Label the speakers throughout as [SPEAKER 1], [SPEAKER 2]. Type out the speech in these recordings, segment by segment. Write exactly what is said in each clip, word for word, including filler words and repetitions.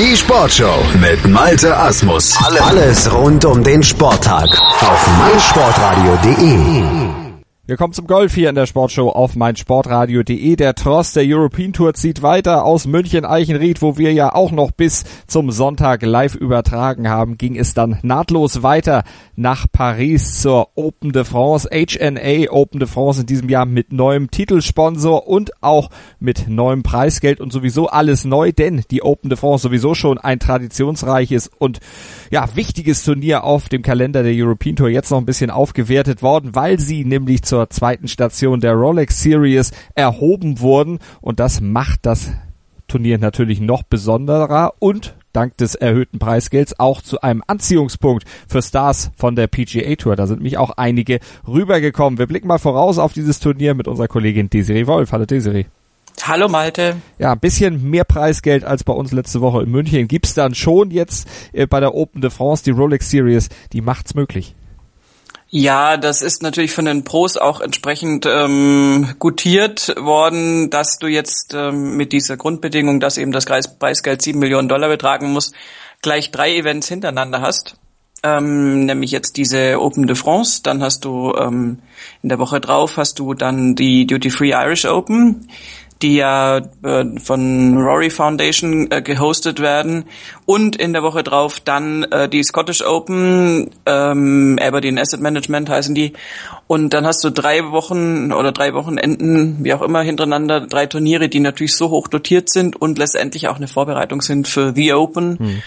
[SPEAKER 1] Die Sportshow mit Malte Asmus. Alles rund um den Sporttag auf meinsportradio punkt de.
[SPEAKER 2] Wir kommen zum Golf hier in der Sportshow auf meinsportradio punkt de. Der Tross der European Tour zieht weiter aus München-Eichenried, wo wir ja auch noch bis zum Sonntag live übertragen haben, ging es dann nahtlos weiter nach Paris zur Open de France, H N A Open de France in diesem Jahr mit neuem Titelsponsor und auch mit neuem Preisgeld und sowieso alles neu, denn die Open de France sowieso schon ein traditionsreiches und ja wichtiges Turnier auf dem Kalender der European Tour, jetzt noch ein bisschen aufgewertet worden, weil sie nämlich zur zweiten Station der Rolex Series erhoben wurden und das macht das Turnier natürlich noch besonderer und dank des erhöhten Preisgelds auch zu einem Anziehungspunkt für Stars von der P G A Tour. Da sind nämlich auch einige rübergekommen. Wir blicken mal voraus auf dieses Turnier mit unserer Kollegin Desiree Wolf. Hallo Desiree.
[SPEAKER 3] Hallo Malte.
[SPEAKER 2] Ja, ein bisschen mehr Preisgeld als bei uns letzte Woche in München gibt's dann schon jetzt äh, bei der Open de France. Die Rolex Series, die macht's möglich.
[SPEAKER 3] Ja, das ist natürlich von den Pros auch entsprechend ähm, gutiert worden, dass du jetzt ähm, mit dieser Grundbedingung, dass eben das Preisgeld sieben Millionen Dollar betragen muss, gleich drei Events hintereinander hast. Ähm, nämlich jetzt diese Open de France, dann hast du ähm, in der Woche drauf hast du dann die Duty Free Irish Open, die ja äh, von Rory Foundation äh, gehostet werden, und in der Woche drauf dann äh, die Scottish Open, ähm, Aberdeen Asset Management heißen die, und dann hast du drei Wochen oder drei Wochenenden, wie auch immer, hintereinander drei Turniere, die natürlich so hoch dotiert sind und letztendlich auch eine Vorbereitung sind für The Open, hm.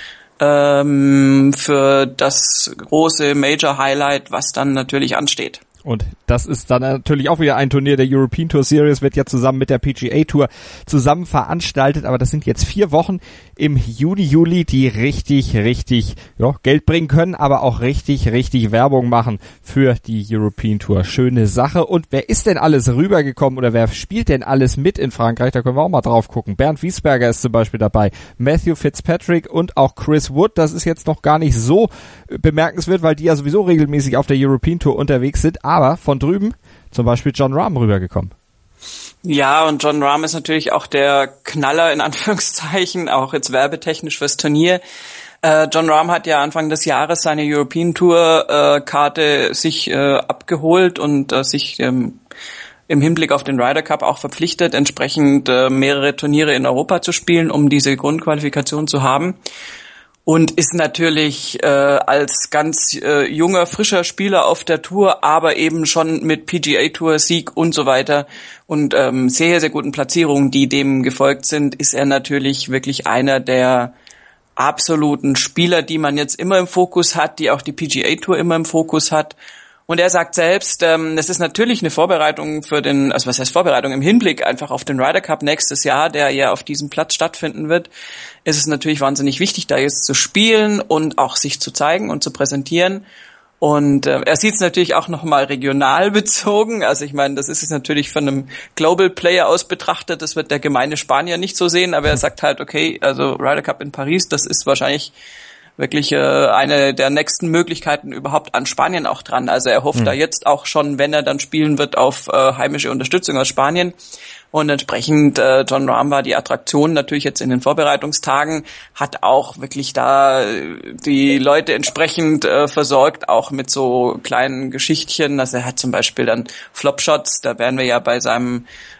[SPEAKER 3] ähm, für das große Major Highlight, was dann natürlich ansteht.
[SPEAKER 2] Und das ist dann natürlich auch wieder ein Turnier der European Tour Series, wird ja zusammen mit der P G A Tour zusammen veranstaltet, aber das sind jetzt vier Wochen im Juni, Juli, die richtig, richtig ja, Geld bringen können, aber auch richtig, richtig Werbung machen für die European Tour. Schöne Sache. Und wer ist denn alles rübergekommen oder wer spielt denn alles mit in Frankreich? Da können wir auch mal drauf gucken. Bernd Wiesberger ist zum Beispiel dabei, Matthew Fitzpatrick und auch Chris Wood. Das ist jetzt noch gar nicht so bemerkenswert, weil die ja sowieso regelmäßig auf der European Tour unterwegs sind, aber von drüben zum Beispiel Jon Rahm rübergekommen.
[SPEAKER 3] Ja, und Jon Rahm ist natürlich auch der Knaller in Anführungszeichen, auch jetzt werbetechnisch fürs Turnier. Äh, Jon Rahm hat ja Anfang des Jahres seine European Tour äh, Karte sich äh, abgeholt und äh, sich ähm, im Hinblick auf den Ryder Cup auch verpflichtet, entsprechend äh, mehrere Turniere in Europa zu spielen, um diese Grundqualifikation zu haben. Und ist natürlich äh, als ganz äh, junger, frischer Spieler auf der Tour, aber eben schon mit P G A Tour Sieg und so weiter und ähm, sehr, sehr guten Platzierungen, die dem gefolgt sind, ist er natürlich wirklich einer der absoluten Spieler, die man jetzt immer im Fokus hat, die auch die P G A Tour immer im Fokus hat. Und er sagt selbst, ähm, das ist natürlich eine Vorbereitung für den, also was heißt Vorbereitung, im Hinblick einfach auf den Ryder Cup nächstes Jahr, der ja auf diesem Platz stattfinden wird, ist es natürlich wahnsinnig wichtig, da jetzt zu spielen und auch sich zu zeigen und zu präsentieren. Und äh, er sieht es natürlich auch nochmal regional bezogen. Also ich meine, das ist es natürlich von einem Global Player aus betrachtet. Das wird der gemeine Spanier nicht so sehen, aber er sagt halt, okay, also Ryder Cup in Paris, das ist wahrscheinlich wirklich äh, eine der nächsten Möglichkeiten überhaupt an Spanien auch dran. Also er hofft mhm. da jetzt auch schon, wenn er dann spielen wird, auf äh, heimische Unterstützung aus Spanien. Und entsprechend, äh, Jon Rahm war die Attraktion natürlich jetzt in den Vorbereitungstagen, hat auch wirklich da die Leute entsprechend äh, versorgt, auch mit so kleinen Geschichtchen. Also er hat zum Beispiel dann Flopshots, da wären wir ja bei seinem,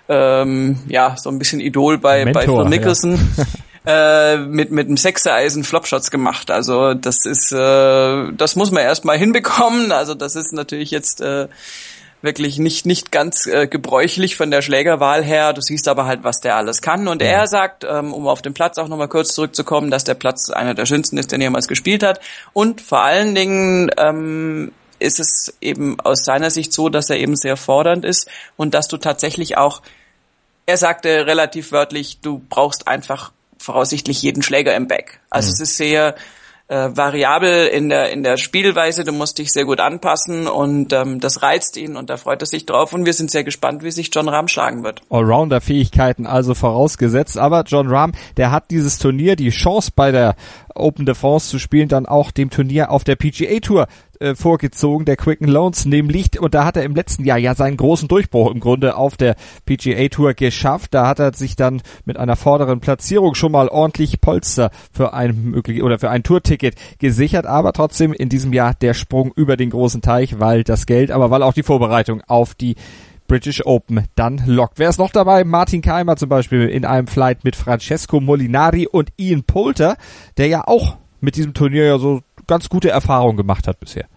[SPEAKER 3] ähm, ja, so ein bisschen Idol bei, Mentor, bei Phil Mickelson. Ja. Äh, mit mit einem Sechsereisen Flopshots gemacht. Also das ist, äh, das muss man erstmal hinbekommen. Also das ist natürlich jetzt äh, wirklich nicht nicht ganz äh, gebräuchlich von der Schlägerwahl her. Du siehst aber halt, was der alles kann. Und er sagt, ähm, um auf den Platz auch nochmal kurz zurückzukommen, dass der Platz einer der schönsten ist, den er jemals gespielt hat. Und vor allen Dingen ähm, ist es eben aus seiner Sicht so, dass er eben sehr fordernd ist und dass du tatsächlich auch, er sagte relativ wörtlich, du brauchst einfach voraussichtlich jeden Schläger im Bag. Also mhm. es ist sehr äh, variabel in der in der Spielweise, du musst dich sehr gut anpassen und ähm, das reizt ihn und da freut er sich drauf und wir sind sehr gespannt, wie sich Jon Rahm schlagen wird.
[SPEAKER 2] Allrounder-Fähigkeiten also vorausgesetzt, aber Jon Rahm, der hat dieses Turnier, die Chance bei der Open de France zu spielen, dann auch dem Turnier auf der P G A Tour äh, vorgezogen, der Quicken Loans nämlich. Und da hat er im letzten Jahr ja seinen großen Durchbruch im Grunde auf der P G A Tour geschafft. Da hat er sich dann mit einer vorderen Platzierung schon mal ordentlich Polster für ein möglich oder für ein Tourticket gesichert. Aber trotzdem in diesem Jahr der Sprung über den großen Teich, weil das Geld, aber weil auch die Vorbereitung auf die British Open dann lockt. Wer ist noch dabei? Martin Kaymer zum Beispiel in einem Flight mit Francesco Molinari und Ian Poulter, der ja auch mit diesem Turnier ja so ganz gute Erfahrungen gemacht hat bisher.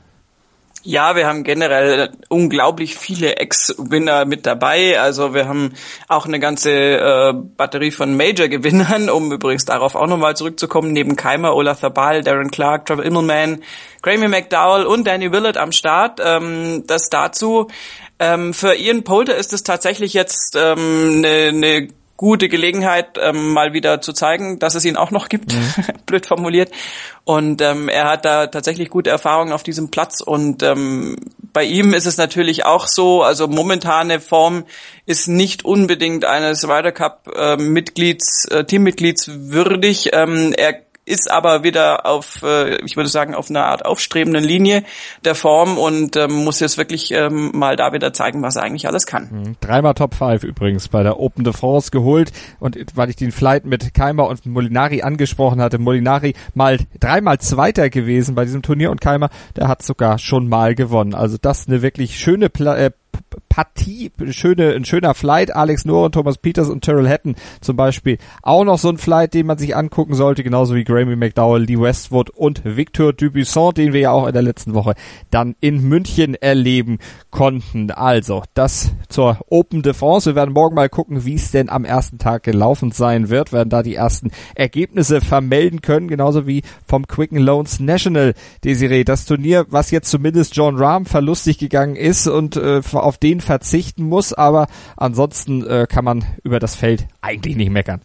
[SPEAKER 3] Ja, wir haben generell unglaublich viele Ex-Winner mit dabei. Also wir haben auch eine ganze äh, Batterie von Major-Gewinnern, um übrigens darauf auch nochmal zurückzukommen. Neben Kaymer, Olaf Thabal, Darren Clarke, Trevor Immelman, Graeme McDowell und Danny Willett am Start. Ähm, das dazu. Ähm, für Ian Poulter ist es tatsächlich jetzt ähm, eine, eine gute Gelegenheit, ähm, mal wieder zu zeigen, dass es ihn auch noch gibt, mhm. blöd formuliert. Und ähm, er hat da tatsächlich gute Erfahrungen auf diesem Platz. Und ähm, bei ihm ist es natürlich auch so, also momentane Form ist nicht unbedingt eines Ryder Cup äh, Mitglieds, äh, Teammitglieds würdig. Ähm, er ist aber wieder auf, äh, ich würde sagen, auf einer Art aufstrebenden Linie der Form und ähm, muss jetzt wirklich ähm, mal da wieder zeigen, was er eigentlich alles kann.
[SPEAKER 2] Dreimal Top fünf übrigens bei der Open de France geholt und weil ich den Flight mit Kaymer und Molinari angesprochen hatte, Molinari mal dreimal Zweiter gewesen bei diesem Turnier und Kaymer, der hat sogar schon mal gewonnen. Also das eine wirklich schöne Pla- äh, Partie, schöne, ein schöner Flight. Alex Noren, Thomas Pieters und Tyrrell Hatton zum Beispiel auch noch so ein Flight, den man sich angucken sollte, genauso wie Graeme McDowell, Lee Westwood und Victor Dubuisson, den wir ja auch in der letzten Woche dann in München erleben konnten. Also, das zur Open de France. Wir werden morgen mal gucken, wie es denn am ersten Tag gelaufen sein wird, werden da die ersten Ergebnisse vermelden können, genauso wie vom Quicken Loans National, Desiree. Das Turnier, was jetzt zumindest Jon Rahm verlustig gegangen ist und äh, auf den verzichten muss, aber ansonsten äh, kann man über das Feld eigentlich nicht meckern.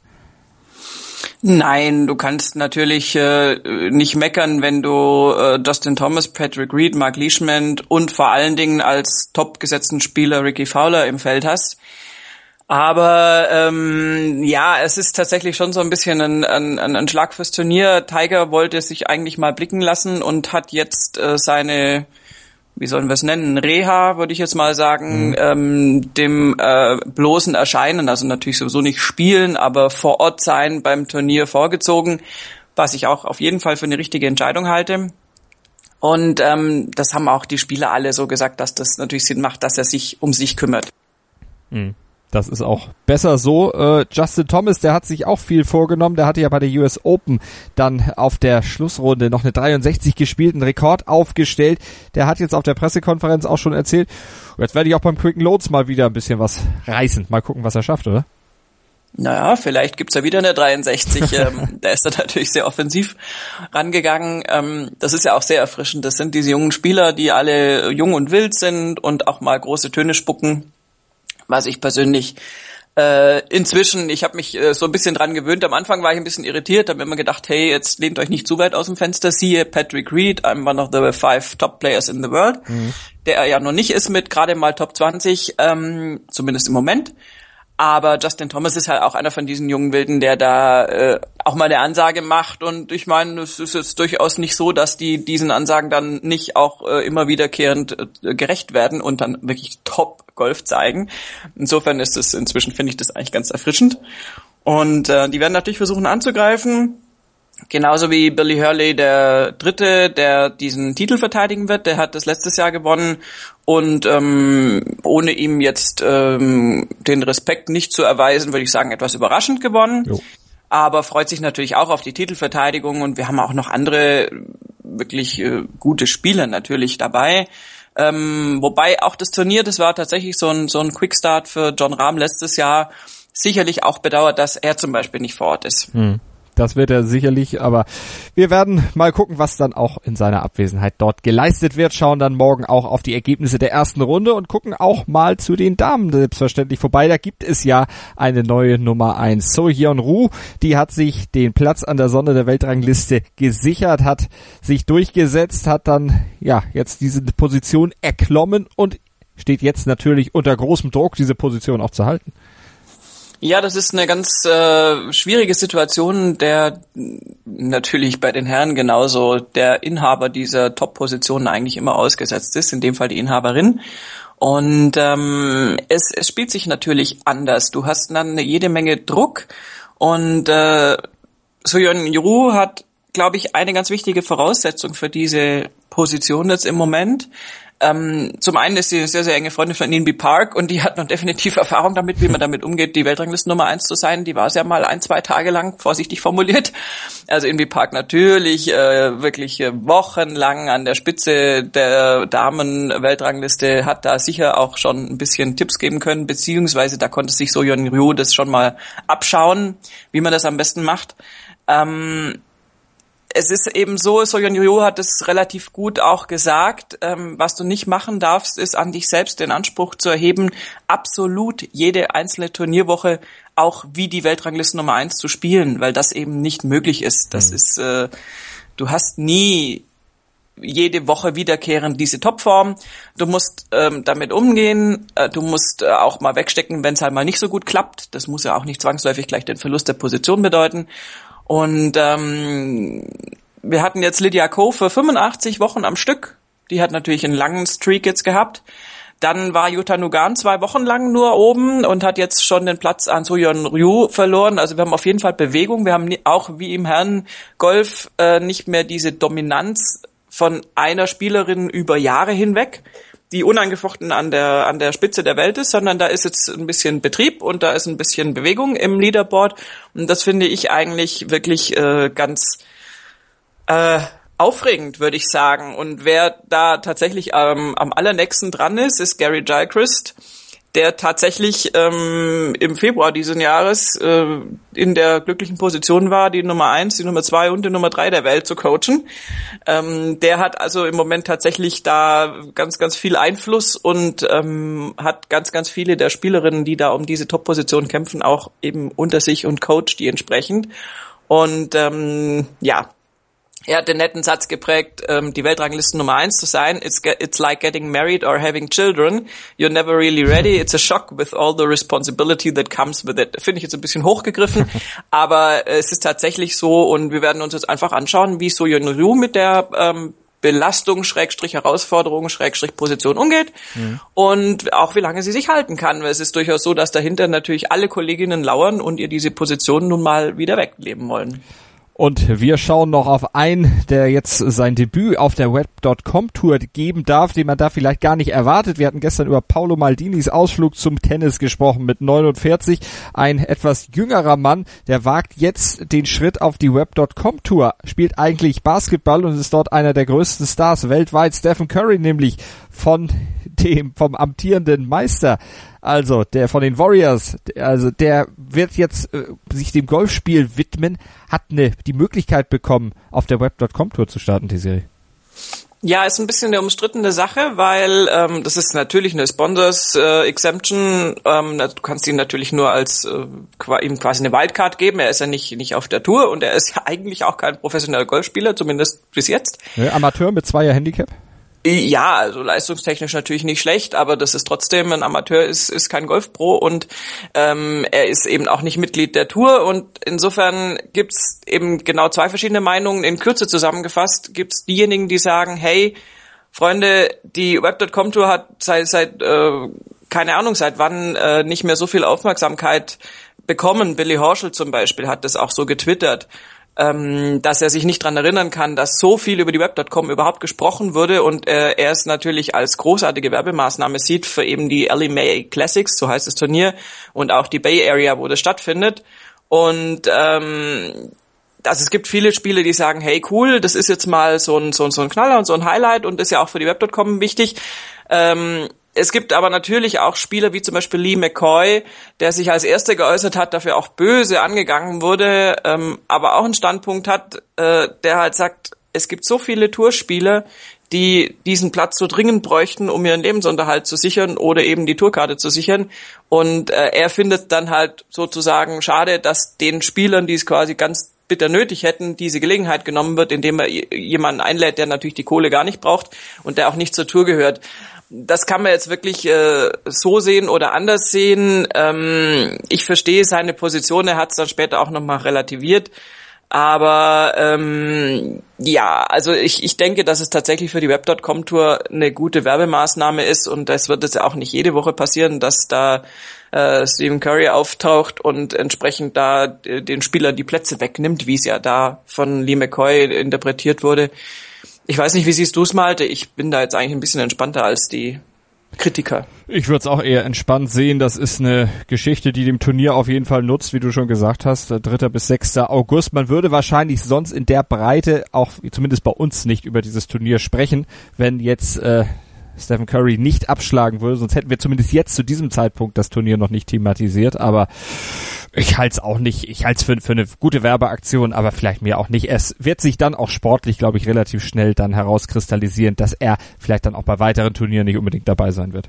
[SPEAKER 3] Nein, du kannst natürlich äh, nicht meckern, wenn du äh, Justin Thomas, Patrick Reed, Mark Leishman und vor allen Dingen als top gesetzten Spieler Ricky Fowler im Feld hast. Aber ähm, ja, es ist tatsächlich schon so ein bisschen ein, ein, ein Schlag fürs Turnier. Tiger wollte sich eigentlich mal blicken lassen und hat jetzt äh, seine, wie sollen wir es nennen, Reha, würde ich jetzt mal sagen, mhm. ähm, dem äh, bloßen Erscheinen, also natürlich sowieso nicht spielen, aber vor Ort sein beim Turnier vorgezogen, was ich auch auf jeden Fall für eine richtige Entscheidung halte. Und ähm, das haben auch die Spieler alle so gesagt, dass das natürlich Sinn macht, dass er sich um sich kümmert.
[SPEAKER 2] Mhm. Das ist auch besser so. Äh, Justin Thomas, der hat sich auch viel vorgenommen. Der hatte ja bei der U S Open dann auf der Schlussrunde noch eine dreiundsechzig gespielt, einen Rekord aufgestellt. Der hat jetzt auf der Pressekonferenz auch schon erzählt, jetzt werde ich auch beim Quicken Loans mal wieder ein bisschen was reißen. Mal gucken, was er schafft, oder?
[SPEAKER 3] Naja, vielleicht gibt's ja wieder eine dreiundsechzig. ähm, da ist er natürlich sehr offensiv rangegangen. Ähm, das ist ja auch sehr erfrischend. Das sind diese jungen Spieler, die alle jung und wild sind und auch mal große Töne spucken. Was ich persönlich äh, inzwischen, ich habe mich äh, so ein bisschen dran gewöhnt. Am Anfang war ich ein bisschen irritiert, habe immer gedacht, hey, jetzt lehnt euch nicht zu weit aus dem Fenster. Siehe Patrick Reed, I'm one of the five top players in the world, mhm. der er ja noch nicht ist mit gerade mal Top zwanzig, ähm, zumindest im Moment. Aber Justin Thomas ist halt auch einer von diesen jungen Wilden, der da äh, auch mal eine Ansage macht. Und ich meine, es ist jetzt durchaus nicht so, dass die diesen Ansagen dann nicht auch äh, immer wiederkehrend äh, gerecht werden und dann wirklich Top-Golf zeigen. Insofern ist es inzwischen, finde ich das eigentlich ganz erfrischend. Und äh, die werden natürlich versuchen anzugreifen. Genauso wie Billy Hurley, der Dritte, der diesen Titel verteidigen wird. Der hat das letztes Jahr gewonnen. Und ähm, ohne ihm jetzt ähm, den Respekt nicht zu erweisen, würde ich sagen, etwas überraschend gewonnen. Jo. Aber freut sich natürlich auch auf die Titelverteidigung. Und wir haben auch noch andere wirklich äh, gute Spieler natürlich dabei. Ähm, wobei auch das Turnier, das war tatsächlich so ein, so ein Quickstart für Jon Rahm letztes Jahr. Sicherlich auch bedauert, dass er zum Beispiel nicht vor Ort ist.
[SPEAKER 2] Hm. Das wird er sicherlich, aber wir werden mal gucken, was dann auch in seiner Abwesenheit dort geleistet wird, schauen dann morgen auch auf die Ergebnisse der ersten Runde und gucken auch mal zu den Damen selbstverständlich vorbei. Da gibt es ja eine neue Nummer eins. So Hyun Ryu, die hat sich den Platz an der Sonne der Weltrangliste gesichert, hat sich durchgesetzt, hat dann ja jetzt diese Position erklommen und steht jetzt natürlich unter großem Druck, diese Position auch zu halten.
[SPEAKER 3] Ja, das ist eine ganz äh, schwierige Situation, der natürlich bei den Herren genauso der Inhaber dieser Top-Positionen eigentlich immer ausgesetzt ist, in dem Fall die Inhaberin. Und ähm, es, es spielt sich natürlich anders. Du hast dann eine jede Menge Druck und äh, Soyeon Ryu hat, glaube ich, eine ganz wichtige Voraussetzung für diese Position jetzt im Moment. Ähm, zum einen ist sie eine sehr, sehr enge Freundin von Inbee Park und die hat noch definitiv Erfahrung damit, wie man damit umgeht, die Weltranglisten Nummer eins zu sein. Die war es ja mal ein, zwei Tage lang, vorsichtig formuliert. Also Inbee Park natürlich äh, wirklich äh, wochenlang an der Spitze der Damen-Weltrangliste, hat da sicher auch schon ein bisschen Tipps geben können, beziehungsweise da konnte sich Soyeon Ryu das schon mal abschauen, wie man das am besten macht. Ähm, Es ist eben so, Soyeon Ryu hat es relativ gut auch gesagt, ähm, was du nicht machen darfst, ist an dich selbst den Anspruch zu erheben, absolut jede einzelne Turnierwoche auch wie die Weltrangliste Nummer eins zu spielen, weil das eben nicht möglich ist. Das mhm. ist, äh, du hast nie jede Woche wiederkehrend diese Topform. Du musst ähm, damit umgehen, äh, du musst äh, auch mal wegstecken, wenn es halt mal nicht so gut klappt. Das muss ja auch nicht zwangsläufig gleich den Verlust der Position bedeuten. Und ähm, wir hatten jetzt Lydia Ko für fünfundachtzig Wochen am Stück. Die hat natürlich einen langen Streak jetzt gehabt. Dann war Yuta Nugan zwei Wochen lang nur oben und hat jetzt schon den Platz an Soyeon Ryu verloren. Also wir haben auf jeden Fall Bewegung. Wir haben auch wie im Herrengolf äh, nicht mehr diese Dominanz von einer Spielerin über Jahre hinweg, die unangefochten an der an der Spitze der Welt ist, sondern da ist jetzt ein bisschen Betrieb und da ist ein bisschen Bewegung im Leaderboard und das finde ich eigentlich wirklich äh, ganz äh, aufregend, würde ich sagen. Und wer da tatsächlich ähm, am allernächsten dran ist, ist Gary Gilchrist, der tatsächlich ähm, im Februar diesen Jahres äh, in der glücklichen Position war, die Nummer eins, die Nummer zwei und die Nummer drei der Welt zu coachen. Ähm, der hat also im Moment tatsächlich da ganz, ganz viel Einfluss und ähm, hat ganz, ganz viele der Spielerinnen, die da um diese Top-Position kämpfen, auch eben unter sich und coacht die entsprechend. Und ähm, ja, er hat den netten Satz geprägt, ähm, die Weltranglisten Nummer eins zu sein. It's, get, it's like getting married or having children. You're never really ready. It's a shock with all the responsibility that comes with it. Finde ich jetzt ein bisschen hochgegriffen, aber äh, es ist tatsächlich so und wir werden uns jetzt einfach anschauen, wie Soyeon Ryu mit der ähm, Belastung, Schrägstrich Herausforderung, Schrägstrich Position umgeht mhm. und auch wie lange sie sich halten kann. Weil es ist durchaus so, dass dahinter natürlich alle Kolleginnen lauern und ihr diese Position nun mal wieder wegleben wollen.
[SPEAKER 2] Und wir schauen noch auf einen, der jetzt sein Debüt auf der Web Punkt com Tour geben darf, den man da vielleicht gar nicht erwartet. Wir hatten gestern über Paolo Maldinis Ausflug zum Tennis gesprochen mit neunundvierzig. Ein etwas jüngerer Mann, der wagt jetzt den Schritt auf die Web Punkt com Tour, spielt eigentlich Basketball und ist dort einer der größten Stars weltweit. Stephen Curry nämlich von dem, vom amtierenden Meister. Also, der von den Warriors, also der wird jetzt äh, sich dem Golfspiel widmen, hat ne, die Möglichkeit bekommen, auf der Web Punkt com Tour zu starten, die Serie.
[SPEAKER 3] Ja, ist ein bisschen eine umstrittene Sache, weil ähm, das ist natürlich eine Sponsors äh, Exemption. Ähm, du kannst ihn natürlich nur als äh, ihm quasi eine Wildcard geben. Er ist ja nicht nicht auf der Tour und er ist ja eigentlich auch kein professioneller Golfspieler, zumindest bis jetzt.
[SPEAKER 2] Ja, Amateur mit Zweier Handicap?
[SPEAKER 3] Ja, also leistungstechnisch natürlich nicht schlecht, aber das ist trotzdem, ein Amateur ist ist kein Golfpro und ähm, er ist eben auch nicht Mitglied der Tour und insofern gibt's eben genau zwei verschiedene Meinungen. In Kürze zusammengefasst gibt's diejenigen, die sagen, hey, Freunde, die Web Punkt com Tour hat seit, seit äh, keine Ahnung, seit wann äh, nicht mehr so viel Aufmerksamkeit bekommen. Billy Horschel zum Beispiel hat das auch so getwittert, Ähm, dass er sich nicht dran erinnern kann, dass so viel über die Web Punkt com überhaupt gesprochen wurde und äh, er es natürlich als großartige Werbemaßnahme sieht für eben die Ellie Mae Classics, so heißt das Turnier, und auch die Bay Area, wo das stattfindet. Und ähm, also es gibt viele Spiele, die sagen, hey cool, das ist jetzt mal so ein, so ein, so ein Knaller und so ein Highlight und ist ja auch für die Web Punkt com wichtig. Ähm, Es gibt aber natürlich auch Spieler wie zum Beispiel Lee McCoy, der sich als Erster geäußert hat, dafür auch böse angegangen wurde, ähm, aber auch einen Standpunkt hat, äh, der halt sagt, es gibt so viele Tourspieler, die diesen Platz so dringend bräuchten, um ihren Lebensunterhalt zu sichern oder eben die Tourkarte zu sichern. Und äh, er findet dann halt sozusagen schade, dass den Spielern, die es quasi ganz bitter nötig hätten, diese Gelegenheit genommen wird, indem er jemanden einlädt, der natürlich die Kohle gar nicht braucht und der auch nicht zur Tour gehört. das kann man jetzt wirklich äh, so sehen oder anders sehen. Ähm, ich verstehe seine Position, er hat es dann später auch nochmal relativiert. Aber ähm, ja, also ich, ich denke, dass es tatsächlich für die Web Punkt com Tour eine gute Werbemaßnahme ist und das wird jetzt auch nicht jede Woche passieren, dass da äh, Stephen Curry auftaucht und entsprechend da äh, den Spielern die Plätze wegnimmt, wie es ja da von Lee McCoy interpretiert wurde. Ich weiß nicht, wie siehst du es, Malte? Ich bin da jetzt eigentlich ein bisschen entspannter als die Kritiker.
[SPEAKER 2] Ich würde es auch eher entspannt sehen. Das ist eine Geschichte, die dem Turnier auf jeden Fall nutzt, wie du schon gesagt hast. dritter bis sechster August. Man würde wahrscheinlich sonst in der Breite auch zumindest bei uns nicht über dieses Turnier sprechen, wenn jetzt äh, Stephen Curry nicht abschlagen würde. Sonst hätten wir zumindest jetzt zu diesem Zeitpunkt das Turnier noch nicht thematisiert. Aber ich halte es auch nicht, ich halte es für, für eine gute Werbeaktion, aber vielleicht mehr auch nicht. Es wird sich dann auch sportlich, glaube ich, relativ schnell dann herauskristallisieren, dass er vielleicht dann auch bei weiteren Turnieren nicht unbedingt dabei sein wird.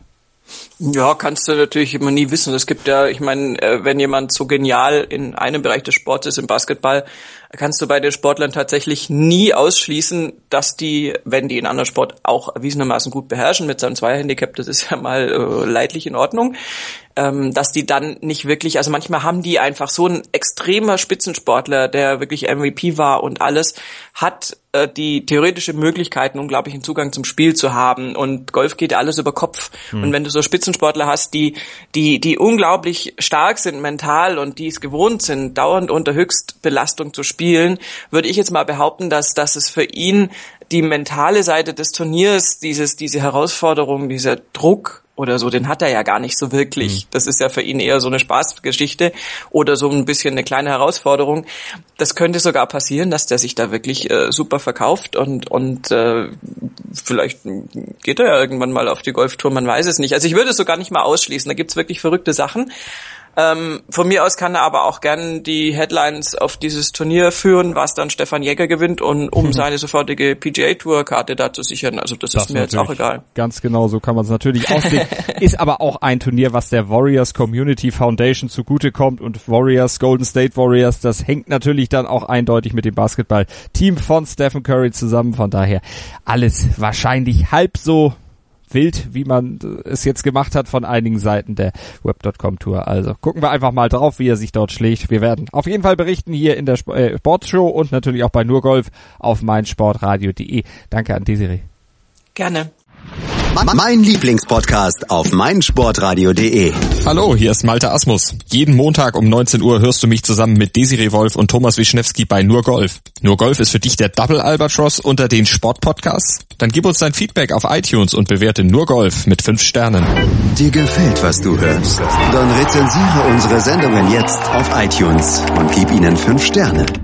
[SPEAKER 3] Ja, kannst du natürlich immer nie wissen. Es gibt ja, ich meine, wenn jemand so genial in einem Bereich des Sports ist, im Basketball, kannst du bei den Sportlern tatsächlich nie ausschließen, dass die, wenn die einen anderen Sport auch erwiesenermaßen gut beherrschen mit seinem Zweier-Handicap, das ist ja mal äh, leidlich in Ordnung, ähm, dass die dann nicht wirklich, also manchmal haben die einfach so ein extremer Spitzensportler, der wirklich M V P war und alles, hat äh, die theoretische Möglichkeit, einen unglaublichen Zugang zum Spiel zu haben und Golf geht ja alles über Kopf. Mhm. Und wenn du so Spitzensportler hast, die die die unglaublich stark sind mental und die es gewohnt sind, dauernd unter Höchstbelastung zu spielen, würde ich jetzt mal behaupten, dass dass es für ihn die mentale Seite des Turniers, dieses diese Herausforderung, dieser Druck oder so, den hat er ja gar nicht so wirklich. Mhm. Das ist ja für ihn eher so eine Spaßgeschichte oder so ein bisschen eine kleine Herausforderung. Das könnte sogar passieren, dass der sich da wirklich äh, super verkauft und und äh, vielleicht geht er ja irgendwann mal auf die Golftour, man weiß es nicht. Also ich würde es sogar nicht mal ausschließen, da gibt's wirklich verrückte Sachen. Ähm, von mir aus kann er aber auch gern die Headlines auf dieses Turnier führen, was dann Stefan Jäger gewinnt, und um mhm. seine sofortige P G A-Tour-Karte da zu sichern. Also das, das ist mir jetzt auch egal.
[SPEAKER 2] Ganz genau, so kann man es natürlich aussehen. Ist aber auch ein Turnier, was der Warriors Community Foundation zugutekommt, und Warriors, Golden State Warriors, das hängt natürlich dann auch eindeutig mit dem Basketball-Team von Stephen Curry zusammen. Von daher alles wahrscheinlich halb so wild, wie man es jetzt gemacht hat von einigen Seiten der Web Punkt com Tour. Also gucken wir einfach mal drauf, wie er sich dort schlägt. Wir werden auf jeden Fall berichten hier in der Sportshow und natürlich auch bei Nur Golf auf meinsportradio punkt de. Danke an Desiree.
[SPEAKER 3] Gerne.
[SPEAKER 1] Mein Lieblingspodcast auf meinsportradio punkt de.
[SPEAKER 4] Hallo, hier ist Malte Asmus. Jeden Montag um neunzehn Uhr hörst du mich zusammen mit Desiree Wolf und Thomas Wischnewski bei Nur Golf. Nur Golf ist für dich der Double Albatross unter den Sportpodcasts? Dann gib uns dein Feedback auf iTunes und bewerte Nur Golf mit fünf Sternen.
[SPEAKER 1] Dir gefällt, was du hörst? Dann rezensiere unsere Sendungen jetzt auf iTunes und gib ihnen fünf Sterne.